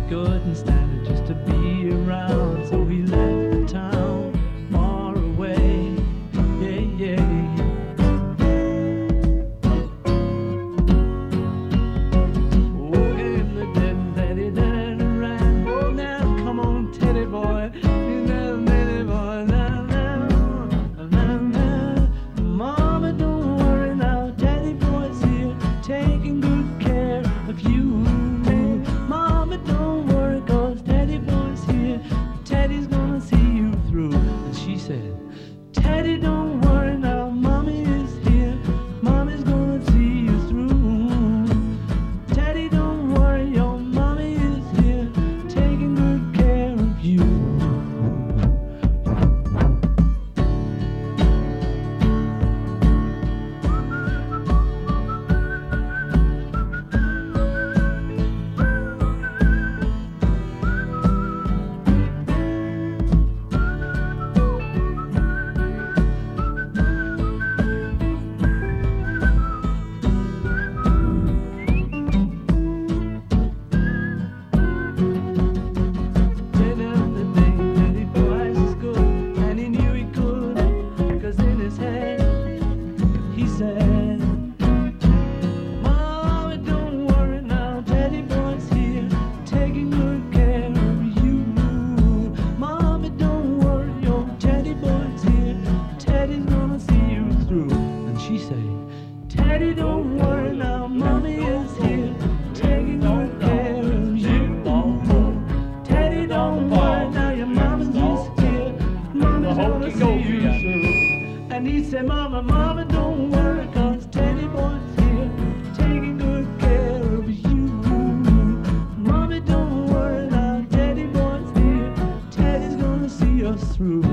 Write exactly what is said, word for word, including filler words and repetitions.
couldn't stand it just to be around, so he left the town far away. Yeah, yeah. Oh, came the dead Teddy, Teddy ran. Oh, now come on, Teddy boy. You know, Teddy boy. Now, now, now, now. Mama, don't worry now. Teddy boy's here, taking good care of you. Mama, don't worry, 'cause Teddy boy's here. Teddy's gonna see you through. And she said, Teddy, don't worry now. Mommy is here. Mommy's gonna see you through. Teddy, don't worry, your mommy is here, taking good care of you. Teddy, don't worry now, mommy is here, taking good care of you. Teddy, don't worry now, your mama's just here, mommy's gonna see you through. And he said, Mama, Mama, don't worry, 'cause Teddy boy's here, taking good care of you. Mommy, don't worry now, Teddy boy's here, Teddy's gonna see us through.